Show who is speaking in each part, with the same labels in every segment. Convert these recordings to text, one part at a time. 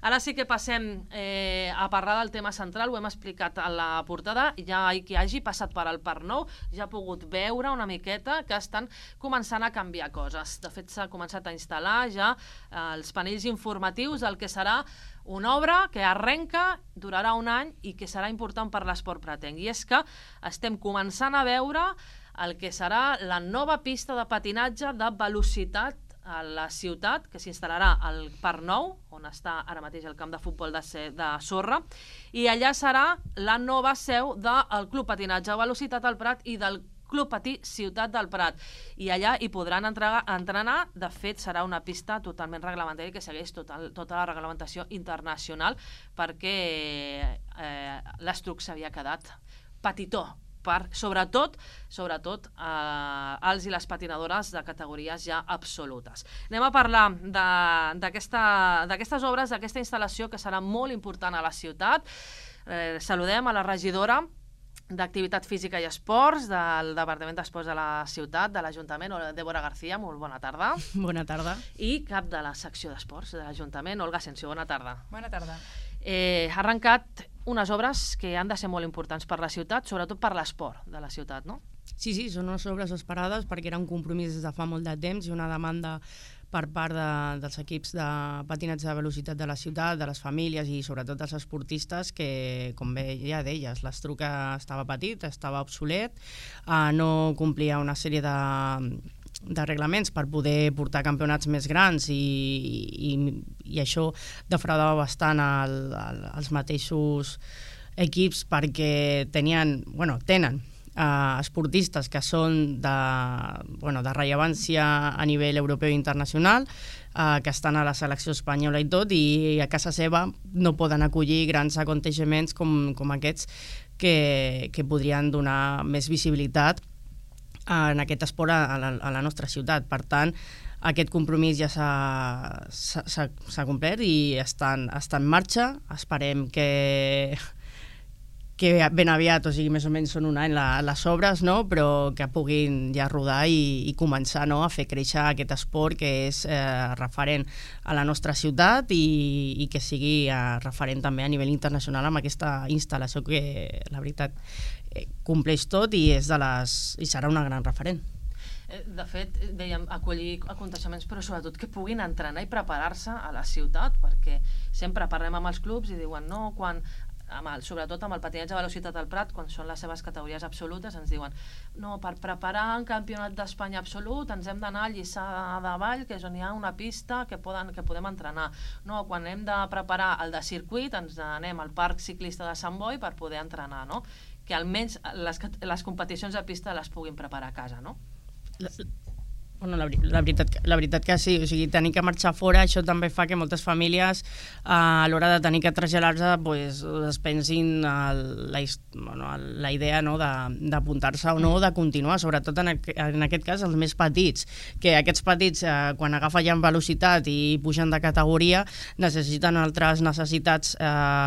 Speaker 1: Ara sí que passem a parlar del tema central, ho hem explicat a la portada, ja qui hagi passat per al Parc Nou ja ha pogut veure una miqueta que estan començant a canviar coses. De fet, s'ha començat a instal·lar ja els panells informatius del que serà una obra que arrenca, durarà un any i que serà important per l'esport pretenc. I és que estem començant a veure el que serà la nova pista de patinatge de velocitat a la ciutat, que s'instal·larà al Parc Nou, on està ara mateix el camp de futbol de sorra, i allà serà la nova seu del Club Patinatge a Velocitat al Prat i del Club Patí Ciutat del Prat. I allà hi podran entrenar. De fet, serà una pista totalment reglamentària que segueix tota la reglamentació internacional, perquè l'estruc s'havia quedat petitó, sobretot els i les patinadores de categories ja absolutes. Anem a parlar d'aquestes obres, d'aquesta instal·lació que serà molt important a la ciutat. Saludem a la regidora d'Activitat Física i Esports del Departament d'Esports de la ciutat, de l'Ajuntament, Débora García, molt bona tarda.
Speaker 2: Bona tarda.
Speaker 1: I cap de la secció d'esports de l'Ajuntament, Olga Asensio, bona tarda.
Speaker 2: Bona tarda.
Speaker 1: Ha arrencat unes obres que han de ser molt importants per la ciutat, sobretot per l'esport de la ciutat, no?
Speaker 2: Sí, són unes obres esperades perquè era un compromís des de fa molt de temps i una demanda per part dels equips de patinatge de velocitat de la ciutat, de les famílies i sobretot dels esportistes que, com bé ja deies, l'estruc estava petit, estava obsolet, no complia una sèrie de reglaments per poder portar campionats més grans i això defraudava bastant els mateixos equips perquè tenen esportistes que són de rellevància a nivell europeu i internacional, que estan a la selecció espanyola i tot, i a casa seva no poden acollir grans aconteixements com aquests que podrien donar més visibilitat en aquest esport a la nostra ciutat. Per tant, aquest compromís ja s'ha complert i està en marxa. Esperem que ben aviat, o sigui, més o menys són un any les obres, no? Però que puguin ja rodar i començar a fer créixer aquest esport que és referent a la nostra ciutat i que sigui referent també a nivell internacional amb aquesta instal·lació que, la veritat, compleix tot i serà una gran referent.
Speaker 1: De fet, dèiem, acollir aconteixements, però sobretot que puguin entrenar i preparar-se a la ciutat, perquè sempre parlem amb els clubs i diuen no, sobretot amb el patinatge de velocitat al Prat, quan són les seves categories absolutes, ens diuen no, per preparar un campionat d'Espanya absolut ens hem d'anar a Lliçà de Vall, que és on hi ha una pista que podem entrenar. No, quan hem de preparar el de circuit ens anem al Parc Ciclista de Sant Boi per poder entrenar, no? Que almenys les competicions de pista les puguin preparar a casa, no?
Speaker 2: La veritat que sí, o sigui, tenir que marxar fora, això també fa que moltes famílies a l'hora de tenir que traslladar-se es pensin la idea d'apuntar-se o no, de continuar, sobretot en aquest cas els més petits, que aquests petits quan agafen ja en velocitat i pugen de categoria necessiten altres necessitats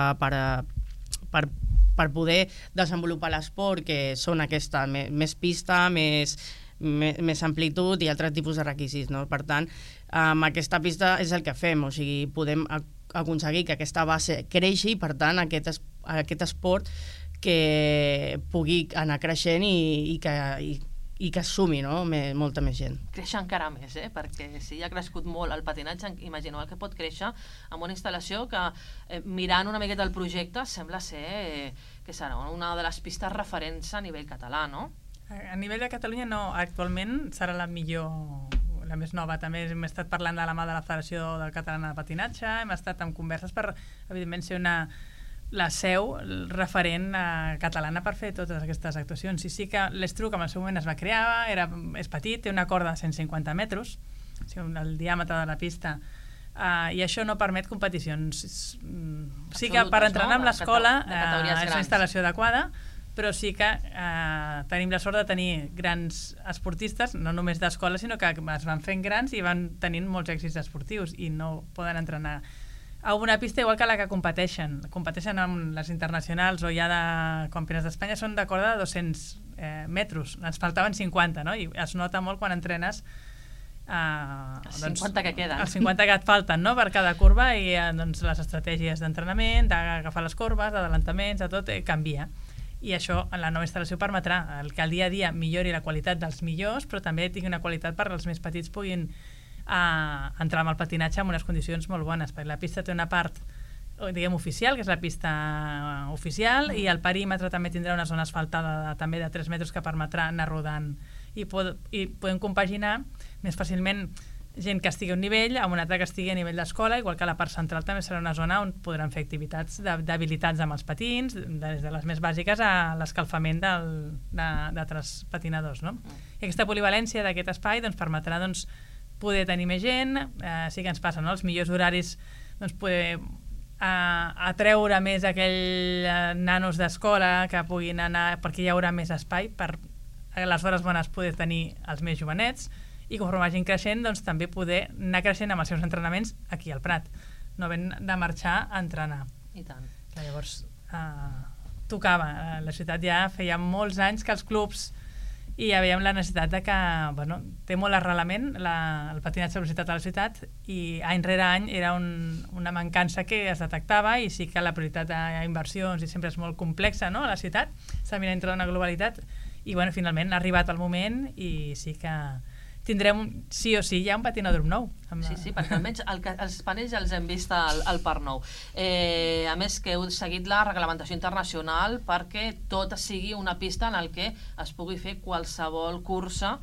Speaker 2: per poder desenvolupar l'esport, que són aquesta, més pista, més amplitud i altres tipus de requisits, no? Per tant, amb aquesta pista és el que fem, o sigui, podem aconseguir que aquesta base creixi i, per tant, aquest esport que pugui anar creixent i que es sumi, no? Molta més gent.
Speaker 1: Créixer encara més, perquè si ja ha crescut molt el patinatge, imagineu el que pot créixer amb una instal·lació que, mirant una miqueta el projecte, sembla ser que serà una de les pistes referents a nivell català, no?
Speaker 3: A nivell de Catalunya no, actualment serà la millor, la més nova. També hem estat parlant de la mà de la Federació Catalana de Patinatge, hem estat en converses per, evidentment, ser la seu referent catalana per fer totes aquestes actuacions. I sí que l'Estruc en el seu moment es va crear, és petit, té una corda de 150 metres, o sigui, el diàmetre de la pista, i això no permet competicions. Sí que per entrenar amb l'escola és una instal·lació adequada, però sí que tenim la sort de tenir grans esportistes, no només d'escola, sinó que es van fent grans i van tenint molts èxits esportius i no poden entrenar a una pista igual que la que competeixen amb les internacionals o ja de campionats d'Espanya, són de corda de 200 metres, ens faltaven 50, no? I es nota molt quan entrenes
Speaker 1: Els 50 que queden.
Speaker 3: Els 50 que et falten, no?, per cada curva, i doncs, les estratègies d'entrenament, d'agafar les curves, d'adelantaments, de tot, canvia. I això, en la nova instal·lació, permetrà que el dia a dia millori la qualitat dels millors, però també tingui una qualitat perquè els més petits puguin entrar amb el patinatge en unes condicions molt bones, perquè la pista té una part, diguem, oficial, que és la pista oficial, i el perímetre també tindrà una zona asfaltada també de 3 metres que permetrà anar rodant, i podem compaginar més fàcilment gent que estigui a un nivell amb una altra que estigui a nivell d'escola, igual que la part central també serà una zona on podran fer activitats d'habilitats amb els patins, des de les més bàsiques a l'escalfament d'altres patinadors, no? I aquesta polivalència d'aquest espai doncs, permetrà doncs, poder tenir més gent, sí que ens passa, no?, els millors horaris, doncs, poder atreure més aquells nanos d'escola que puguin anar, perquè hi haurà més espai per a les hores bones poder tenir els més jovenets, i conforme vagin creixent doncs, també poder anar creixent amb els seus entrenaments aquí al Prat, no havent de marxar a entrenar.
Speaker 1: I tant.
Speaker 3: Llavors tocava, la ciutat ja feia molts anys que els clubs i ja veiem la necessitat de que, bueno, té molt arrelament el patinatge de velocitat a la ciutat, i any rere any era una mancança que es detectava, i sí que la prioritat d'inversions i sempre és molt complexa, no?, a la ciutat, s'ha mirat dintre d'una globalitat, i bueno, finalment ha arribat el moment i sí que tindrem, sí o sí, ja un patinòdrom nou.
Speaker 1: Sí, perquè almenys els panells ja els hem vist al Parc Nou. A més que heu seguit la reglamentació internacional perquè tot sigui una pista en el que es pugui fer qualsevol cursa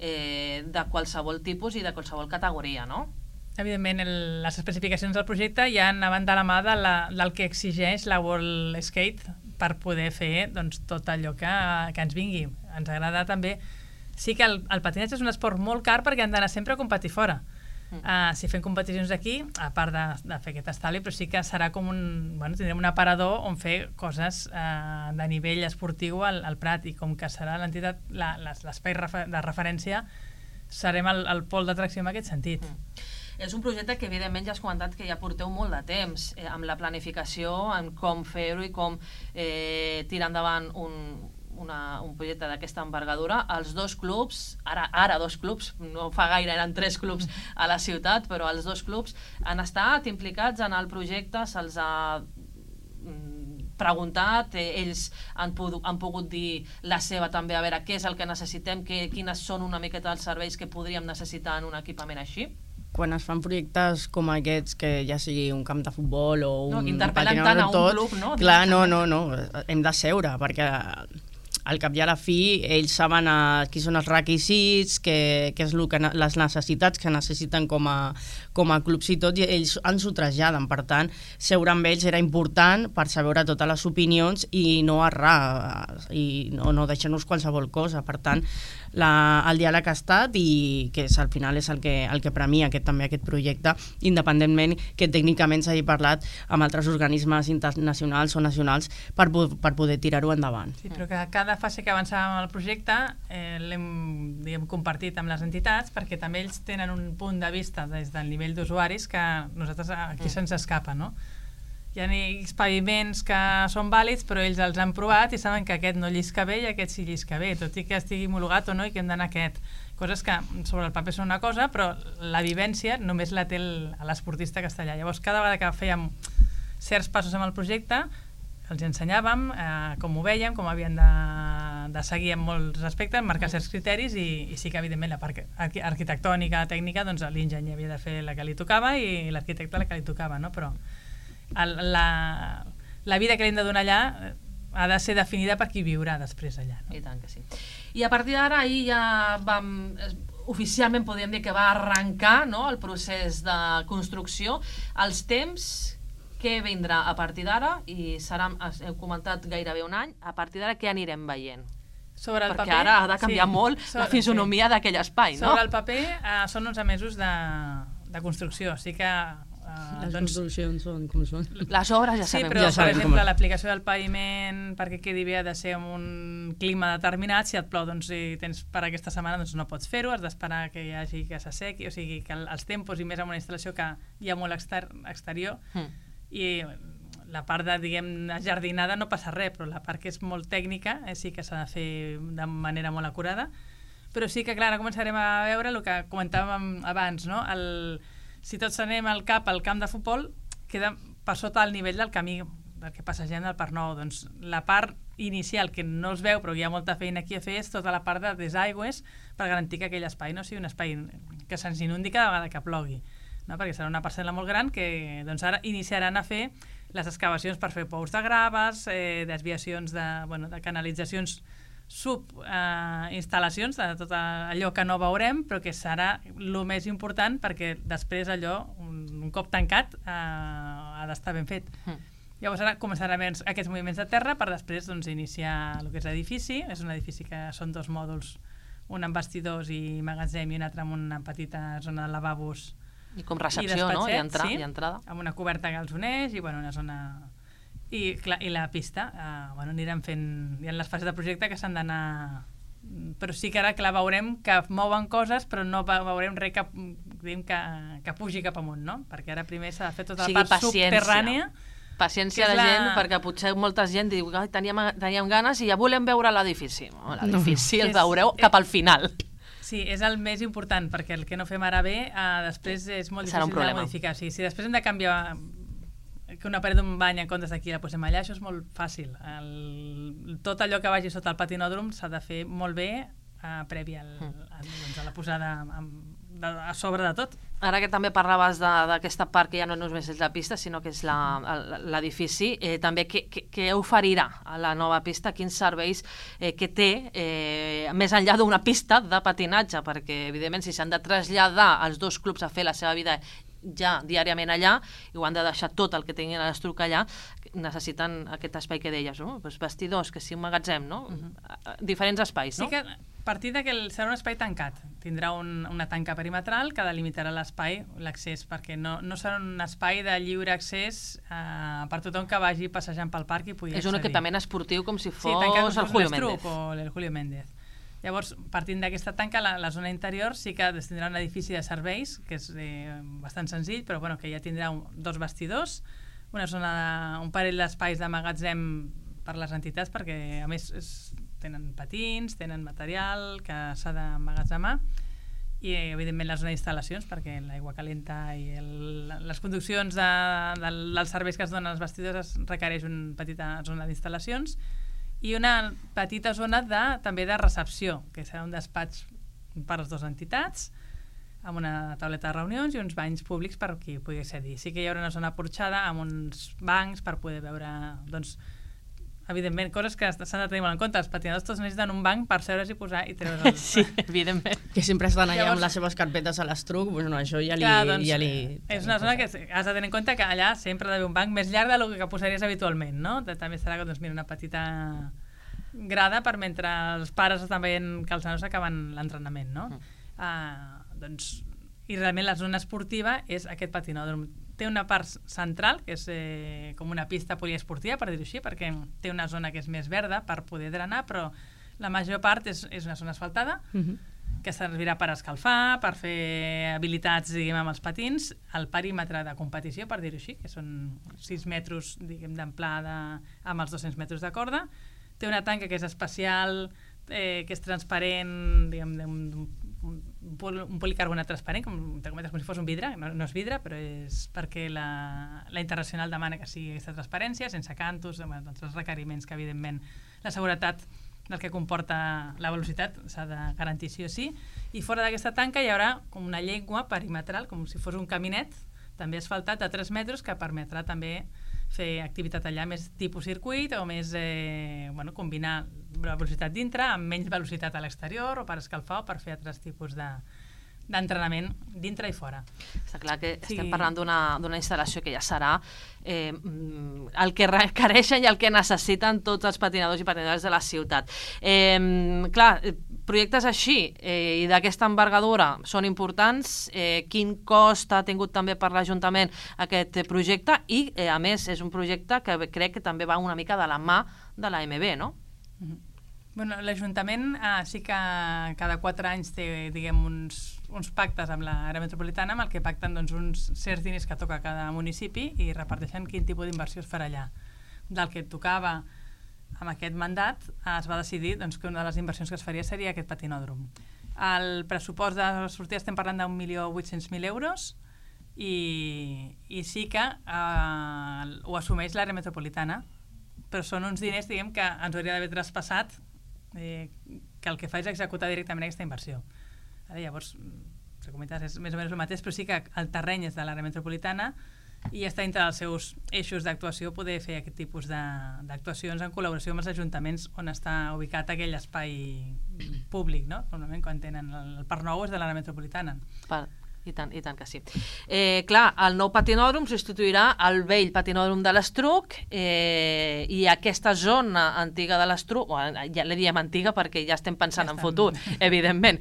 Speaker 1: de qualsevol tipus i de qualsevol categoria, no?
Speaker 3: Evidentment, les especificacions del projecte ja anaven de la mà del que exigeix la World Skate per poder fer doncs, tot allò que ens vingui. Ens agrada també. Sí que el patinatge és un esport molt car perquè han d'anar sempre a competir fora. Si fem competicions aquí, a part de fer aquest estalvi, però sí que serà com tindrem un aparador on fer coses de nivell esportiu al Prat, i com que serà l'entitat, l'espai de referència, serem el pol d'atracció en aquest sentit.
Speaker 1: És un projecte que evidentment ja has comentat que ja porteu molt de temps amb la planificació, en com fer-ho i com tirar endavant un projecte d'aquesta envergadura. Els dos clubs, ara dos clubs, no fa gaire eren 3 clubs a la ciutat, però els 2 clubs han estat implicats en el projecte, se'ls ha preguntat, ells han pogut dir la seva també, a veure què és el que necessitem, quines són una miqueta els serveis que podríem necessitar en un equipament així.
Speaker 2: Quan es fan projectes com aquests, que ja sigui un camp de futbol o un
Speaker 1: interpel·len tant a un club, no?
Speaker 2: Clar, no, hem de seure, perquè al cap i a la fi ells saben qui són els requisits, què és les necessitats que necessiten com a clubs i tot, i ells ens ho traslladen. Per tant, seure amb ells era important per saber totes les opinions i no errar i no deixar-nos qualsevol cosa. Per tant, el diàleg ha estat, i que al final és el que premia també aquest projecte, independentment que tècnicament s'hagi parlat amb altres organismes internacionals o nacionals per poder tirar-ho endavant.
Speaker 3: Sí, però que cada fase que avançàvem en el projecte l'hem compartit amb les entitats, perquè també ells tenen un punt de vista des del nivell d'usuaris que nosaltres aquí se'ns escapa, no? Hi ha paviments que són vàlids, però ells els han provat i saben que aquest no llisca bé i aquest sí llisca bé, tot i que estigui homologat o no, i que hem d'anar a aquest. Coses que sobre el paper són una cosa, però la vivència només la té l'esportista que està allà. Llavors, cada vegada que fèiem certs passos amb el projecte, els ensenyàvem com ho vèiem, com havien de seguir en molts aspectes, marcar certs criteris, i sí que, evidentment, la part arquitectònica, tècnica, doncs l'enginyer havia de fer la que li tocava i l'arquitecte la que li tocava, no? Però la vida que li hem de donar allà ha de ser definida per qui viurà després allà, no?
Speaker 1: I tant que sí. I a partir d'ara, ahir ja oficialment podríem dir que va arrencar, no?, el procés de construcció. Els temps, què vindrà a partir d'ara? I heu comentat gairebé un any. A partir d'ara, què anirem veient? Perquè ara ha de canviar molt la fisonomia d'aquell espai, no?
Speaker 3: Sobre el paper són 11 mesos de construcció, sí que
Speaker 2: les construccions són com són.
Speaker 1: Les obres ja sabem.
Speaker 3: Sí, però, per exemple, l'aplicació del paviment perquè quedi bé ha de ser en un clima determinat. Si et plou, doncs, si tens per aquesta setmana, doncs no pots fer-ho, has d'esperar que hi hagi que s'assequi, o sigui, que els tempos, i més amb una instal·lació que hi ha molt exterior, i la part de, diguem, jardinada no passa res, però la part que és molt tècnica sí que s'ha de fer de manera molt acurada. Però sí que, clar, ara començarem a veure el que comentàvem abans, no? Si tots anem al camp de futbol, queda per sota el nivell del camí del que passegem del Parc Nou. Doncs la part inicial, que no es veu, però hi ha molta feina aquí a fer, és tota la part de desaigües per garantir que aquell espai no sigui un espai que se'ns inundi cada vegada que plogui, no? Perquè serà una parcel·la molt gran que doncs, ara iniciaran a fer les excavacions per fer pous de graves, desviacions de canalitzacions instal·lacions de tot allò que no veurem, però que serà el més important perquè després allò, un cop tancat, ha d'estar ben fet. Llavors ara començaran aquests moviments de terra per després iniciar el que és l'edifici. És un edifici que són 2 mòduls, un amb vestidors i magatzem i un altre amb una petita zona de lavabos
Speaker 1: i com recepció, no? I entrada.
Speaker 3: Amb una coberta que els uneix i una zona... I la pista, anirem fent... Hi ha les fases de projecte que s'han d'anar... Però sí que ara veurem que mouen coses, però no veurem res que pugi cap amunt, no? Perquè ara primer s'ha de fer tota la part subterrània.
Speaker 1: Paciència de gent, perquè potser molta gent diu que teníem ganes i ja volem veure l'edifici. L'edifici el veureu cap al final.
Speaker 3: Sí, és el més important, perquè el que no fem ara bé després és molt difícil de modificar. Si després hem de canviar que una paret d'un bany en comptes d'aquí la posem allà, això és molt fàcil. Tot allò que vagi sota el patinòdrom s'ha de fer molt bé prèvia a la posada a sobre de tot.
Speaker 1: Ara que també parlaves d'aquesta part que ja no només és la pista, sinó que és l'edifici, també què oferirà a la nova pista, quins serveis que té, més enllà d'una pista de patinatge, perquè evidentment si s'han de traslladar els 2 clubs a fer la seva vida ja diàriament allà i ho han de deixar tot el que tinguin a l'estruc allà, necessiten aquest espai que deies, no? Vestidors, que sigui un magatzem, no? Diferents espais, no?
Speaker 3: Sí que a partir que serà un espai tancat, tindrà una tanca perimetral que delimitarà l'espai, l'accés, perquè no serà un espai de lliure accés per tothom que vagi passejant pel parc i pugui accedir.
Speaker 1: És un equipament esportiu com si fos el Julio Méndez.
Speaker 3: O el Julio Méndez. Llavors, partint d'aquesta tanca, la zona interior sí que tindrà un edifici de serveis, que és bastant senzill, però que ja tindrà 2 vestidors, un parell d'espais de magatzem per les entitats, perquè a més tenen patins, tenen material que s'ha d'emmagatzemar, i evidentment la zona d'instal·lacions, perquè l'aigua calenta i les conduccions dels serveis que es donen als vestidors requereix una petita zona d'instal·lacions, i una petita zona també de recepció, que serà un despatx per a les 2 entitats, amb una tauleta de reunions i uns banys públics per qui pugui accedir. Sí que hi haurà una zona porxada amb uns bancs per poder veure, evidentment, coses que s'han de tenir molt en compte. Els patinadors tots necessiten un banc per seure's i posar i treure's
Speaker 1: Sí, evidentment.
Speaker 2: Que sempre estan allà amb les seves carpetes a l'estruc, això ja li...
Speaker 3: És una zona que has de tenir en compte que allà sempre ha d'haver un banc més llarg del que posaries habitualment, no? També serà una petita grada per mentre els pares també que els nanos acaben l'entrenament, no? I realment la zona esportiva és aquest patinòdrom. Té una part central, que és com una pista poliesportiva, per dir-ho així, perquè té una zona que és més verda per poder drenar, però la major part és una zona asfaltada, que servirà per escalfar, per fer habilitats, amb els patins, el perímetre de competició, per dir-ho així, que són 6 metres, d'amplada amb els 200 metres de corda. Té una tanca que és especial, que és transparent, un policarbonat transparent, com si fos un vidre, no és vidre, però és perquè la internacional demana que sigui aquesta transparència, sense cantos, els requeriments que, evidentment, la seguretat del que comporta la velocitat s'ha de garantir sí o sí, i fora d'aquesta tanca hi haurà com una llengua perimetral, com si fos un caminet, també asfaltat de 3 metres, que permetrà també fer activitat allà més tipus circuit o més, combinar la velocitat dintre amb menys velocitat a l'exterior o per escalfar o per fer altres tipus d'entrenament dintre i fora.
Speaker 1: Està clar que estem parlant d'una instal·lació que ja serà el que requereixen i el que necessiten tots els patinadors i patinadores de la ciutat. Clar, projectes així i d'aquesta envergadura són importants. Quin cost ha tingut també per l'Ajuntament aquest projecte? I, a més, és un projecte que crec que també va una mica de la mà de l'AMB, no?
Speaker 3: L'Ajuntament sí que cada 4 anys té, uns pactes amb l'àrea metropolitana amb el que pacten uns certs diners que toca a cada municipi i reparteixen quin tipus d'inversió es farà allà. Del que tocava amb aquest mandat es va decidir que una de les inversions que es faria seria aquest patinòdrom. El pressupost de sortida estem parlant d'1.800.000 euros i sí que ho assumeix l'àrea metropolitana, però són uns diners, diguem, que ens hauria d'haver traspassat, que el que fa és executar directament aquesta inversió. Ara, llavors, és més o menys el mateix, però sí que el terreny és de l'àrea metropolitana i està dintre dels seus eixos d'actuació poder fer aquest tipus d'actuacions en col·laboració amb els ajuntaments on està ubicat aquell espai públic, no? Normalment quan tenen el Parc Nou és de l'àrea metropolitana.
Speaker 1: I tant que sí. Clar, el nou patinòdrom substituirà el vell patinòdrom de l'Estruc i aquesta zona antiga de l'Estruc, ja la diem antiga perquè ja estem pensant en futur, evidentment,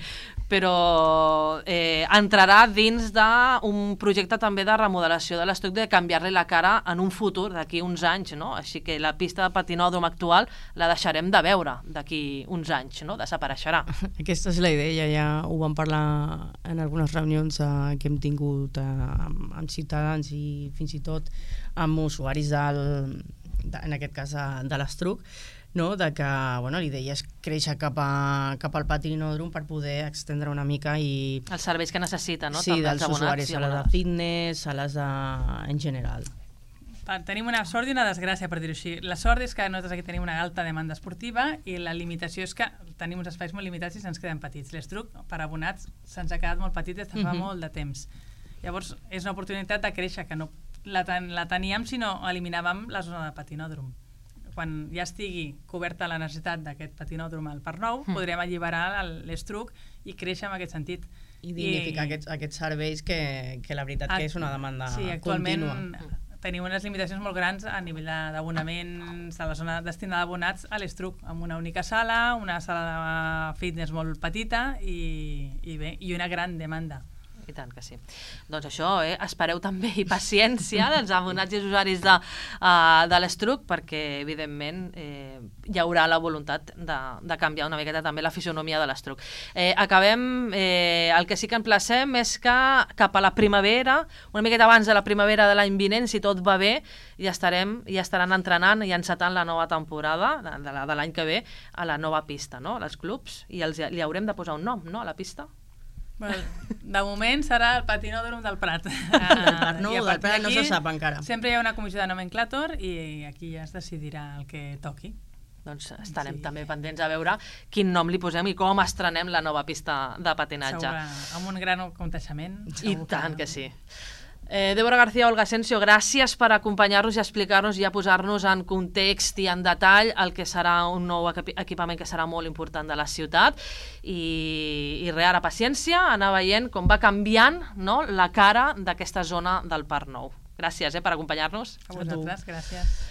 Speaker 1: però entrarà dins d'un projecte també de remodelació de l'Estruc, de canviar-li la cara en un futur, d'aquí uns anys, no? Així que la pista de patinòdrom actual la deixarem de veure d'aquí uns anys, no? Desapareixerà.
Speaker 2: Aquesta és la idea, ja ho vam parlar en algunes reunions que hem tingut amb ciutadans i fins i tot amb usuaris en aquest cas de l'Estruc, no? De que l'idea és créixer cap al patinòdrom per poder extendre una mica i...
Speaker 1: Els serveis que necessita, no?
Speaker 2: Sí, dels usuaris, sales de fitness, sales en general.
Speaker 3: Tenim una sort i una desgràcia, per dir-ho així. La sort és que nosaltres aquí tenim una alta demanda esportiva i la limitació és que tenim uns espais molt limitats i se'ns queden petits. L'Estruc, per abonats, se'ns ha quedat molt petit des de fa molt de temps. Llavors, és una oportunitat de créixer, que no la teníem si no eliminàvem la zona de patinòdrom. Quan ja estigui coberta la necessitat d'aquest patinòdrom al Parc Nou, podrem alliberar l'Estruc i créixer en aquest sentit.
Speaker 2: I dignificar aquests serveis que la veritat que és una demanda contínua.
Speaker 3: Sí, actualment tenim unes limitacions molt grans a nivell d'abonaments a la zona destinada a abonats a l'Estruc, amb una única sala, una sala de fitness molt petita i una gran demanda.
Speaker 1: I tant que sí. Doncs això, espereu també i paciència dels abonats i usuaris de l'Estruc, perquè evidentment hi haurà la voluntat de canviar una miqueta també la fisionomia de l'Estruc. Acabem, el que sí que emplacem és que cap a la primavera, una miqueta abans de la primavera de l'any vinent, si tot va bé, ja estaran entrenant i encetant la nova temporada de l'any que ve a la nova pista, no? Els clubs, i li haurem de posar un nom, no?, a la pista.
Speaker 3: Bueno, de moment serà el patinòdrom del Prat.
Speaker 2: Del Parc Nou, del Prat no se sap encara.
Speaker 3: Sempre hi ha una comissió de nomenclàtor i aquí ja es decidirà el que toqui.
Speaker 1: Doncs estarem també pendents a veure quin nom li posem i com estrenem la nova pista de patinatge.
Speaker 3: Segur, amb un gran aconteixement.
Speaker 1: I tant que sí. Débora García, Olga Asensio, gràcies per acompanyar-nos i explicar-nos i a posar-nos en context i en detall el que serà un nou equipament que serà molt important de la ciutat i res, ara paciència, anar veient com va canviant, no?, la cara d'aquesta zona del Parc Nou. Gràcies per acompanyar-nos.
Speaker 3: A vosaltres, gràcies.